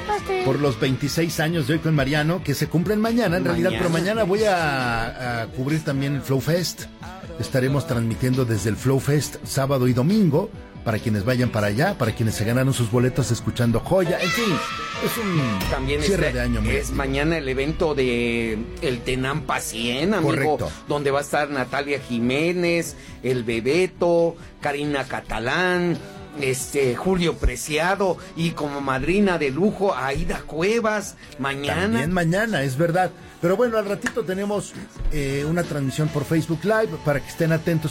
por los 26 años de Hoy con Mariano, que se cumplen mañana, en realidad, pero mañana voy a cubrir también el Flow Fest. Estaremos transmitiendo desde el Flow Fest sábado y domingo, para quienes vayan para allá, para quienes se ganaron sus boletos escuchando Joya, en fin, es un también cierre de año. Es mañana el evento de el Tenampa 100, amigo. Correcto. Donde va a estar Natalia Jiménez, el Bebeto, Karina Catalán, Julio Preciado, y como madrina de lujo Aida Cuevas, mañana. También mañana, es verdad. Pero bueno, al ratito tenemos una transmisión por Facebook Live para que estén atentos